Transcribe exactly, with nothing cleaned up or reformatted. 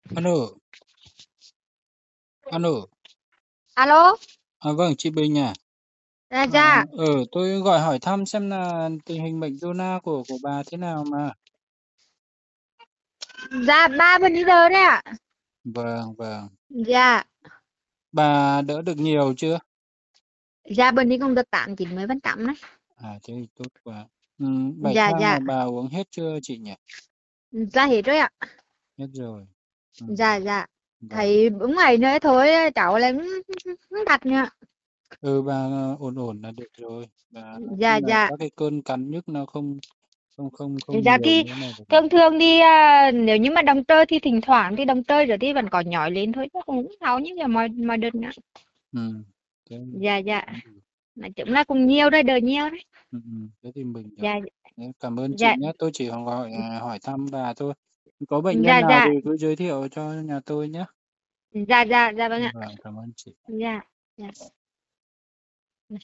Alo, alo. Alo, À, vâng, chị Bình à. dạ À, dạ, ờ, tôi gọi hỏi thăm xem là tình hình bệnh zona của của bà thế nào mà. dạ ba bên đi đời đấy ạ. Vâng, vâng. Dạ, Bà đỡ được nhiều chưa? dạ bên đi cũng được tám chín mươi phần trăm đấy. À, thế thì tốt quá. Ừ, bảy Dạ thang dạ, là bà uống hết chưa chị nhỉ? dạ hết rồi ạ. Hết rồi. Ừ, Dạ dạ, vâng. thấy đúng ngày nữa thôi cháu lại không đặt nữa. Ừ, bà ổn ổn là được rồi. Bà nói Dạ chung là dạ, các cái cơn cắn nhức nó không không không không dạ nhiều thì nữa này được rồi. thường thường đi à, nếu như mà đồng tơ thì thỉnh thoảng thì đồng tơ rồi thì vẫn có nhói lên thôi chứ cũng không đau như là mọi mọi đợt nữa. Ừ, thế, Dạ dạ, nói chung là cũng nhiều đấy, đỡ nhiều đấy. ừ, ừ, thế thì mình rồi. Dạ Thế cảm ơn chị dạ nhé. Tôi chỉ hỏi à, hỏi thăm bà thôi. Có bệnh nhân dạ nào thì dạ cứ giới thiệu cho nhà tôi nhé. dạ dạ dạ vâng ạ. Vâng, cảm ơn chị. Dạ dạ.